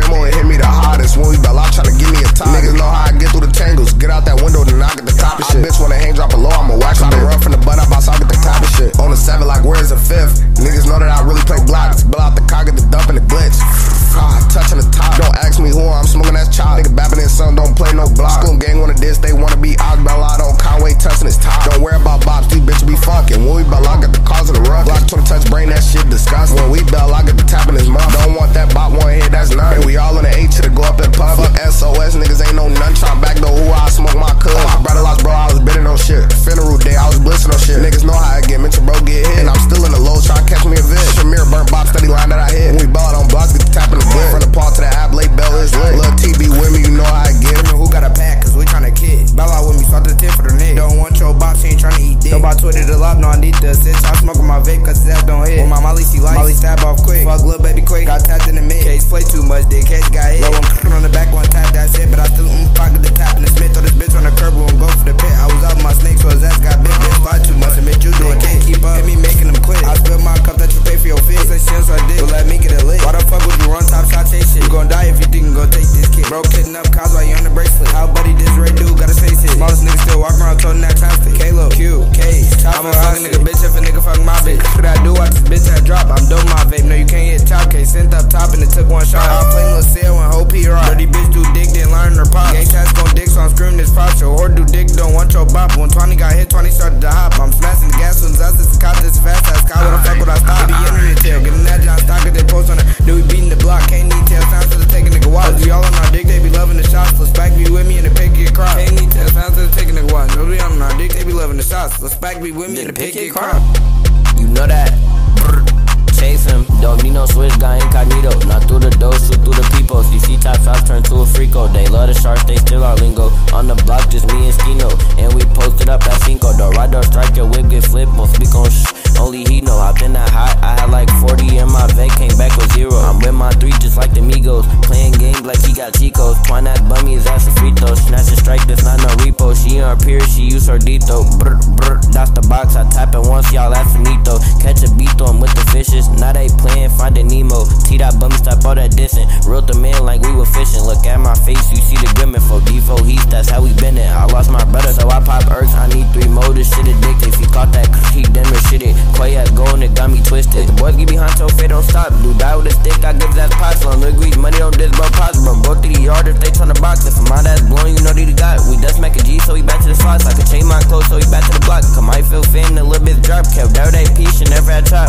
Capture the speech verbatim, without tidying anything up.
ammo and hit me the hardest. When we bell out tryna give me a top. Niggas know how I get through the tangles. Get out that window, then I get the top of shit. Bitch wanna hang, drop it low, I'ma wax on the run from the butt up, I'll get the top of shit. On the seven, like where's the fifth? Niggas know that I really play blocks. Bill out the car, get the dump and the glitch. God, touching the top. Don't ask me who I'm smoking, that's chop. Nigga bapping his son, don't play no block. School gang wanna diss, they wanna be out. Bell out on Conway, touching his top. Don't worry about bops, these bitches be funkin'. When we bell out, get the cause of the ruck. Block twenty touch brain, that shit disgusting. When we bell out, get the tap in his mouth. Don't want that bop, one hit, that's none. And we all in the H to go up that pub. Fuck S O S, niggas ain't no none. Try back though who I smoke my cuz. My brother lost, bro, I was bidding on shit. Funeral day, I was blissing on shit. Niggas know how I get, mention bro get hit. And I'm still in the low, try to catch me a vid. Premier burnt box, steady line that I hit. When we bell out on blocks, get the tap in the grid. From the paw to the app, late bell is lit. Lil' T B with me, you know how I get. Who got a pack, cause we tryna kid. Bell out with me, swap the tip for the neck. Don't want your box, she ain't tryna eat dick. Don't buy Twitter to love, no I need the assist. I smoke on my vape, cause his ass don't hit. When my Molly see life, Molly stab off quick. Fuck lil' baby quick, got tapped in the mid. Case play too much, dick, case got hit. Low one on the back, one tap, that's it. But I still mm, pocket the tap in the Smith. Throw this bitch on the curb, we won't go for the pit. I was up my snake, so his ass got bit. Bitch, fly too much, admit you doing can't keep up. Hit me making them quit. I spilled my cup that you pay for your fit. Say shit, so I did, but let me get it lit. Why the fuck would you run top shot, chase shit? You gon' die if you think you gon' take this kid. Bro, kidding up cause while you on the bracelet. How buddy this Ray dude gotta face it. Smallest nigga still walk around toting that chopstick. Kalo, Q, K, I'm a fucking nigga bitch if a nigga fuck my bitch. What I do, watch this bitch that drop. I'm dope my vape, no you can't hit top case. Sent up top and it took one shot. I play Lil Seal and Hope he rock. Dirty bitch do dick, then learn her pop. Gang shots gon' dick, so I'm screaming this pop. Your whore do dick, don't want your bop. When twenty got hit, twenty started to hop. I'm smashing the gas when us, it's the cop, this fast ass car. What the fuck would I stop? The internet tail, getting that John stock if they post on it. Do we beating the block? Can't need tail sounds to the taking nigga watch. We all on our dick, they be loving the shots. Let's back be with me and the pick get crop. Can't need tail sounds to the taking nigga watch. No, we on our dick, they be loving the shots. Let's back be with me and the pick get crop. You know that. Brr. Chase him, don't need no switch, guy incognito. Not through the door, shoot through the peepos. You see top shots turn to a freako. They love the sharks, they still our lingo. On the block, just me and Skino. And we posted up at Cinco. The right door strike, your whip get flipped. Won't speak on shh, only he know. I've been that hot, I had like forty in my vape, came back with zero. I'm with my three just like the Migos. Playing games like he got Chicos. Twine that bummy, his ass a free throw. Snatch a strike, that's not no repo. She on her period, she use her dito. Brr, brr, that's the box, I tap it once, y'all that's finito. Catch a beat, throw him with the fishes. Now they playing Finding Nemo. T that bummy, stop all that dissing. Real the man like we were fishing. Look at my face, you see the grimming. For default heat, that's how we been it. I lost my brother, so I pop erks. I need three more, this shit addicted. If he caught that, he dimmer shit it. Quay ass going, it got me twisted. The boys get behind your fate, don't stop. Do die with a stick, I give that pots. On the grease, money on this, bro, pots. Bro, go through the yard if they tryna box. If my ass blowing, you know that he got. We dust make a G, so he back to the spots. I could change my clothes, so he back to the block. Come I feel fan, a little bit drop. Kept out that piece and never had chop.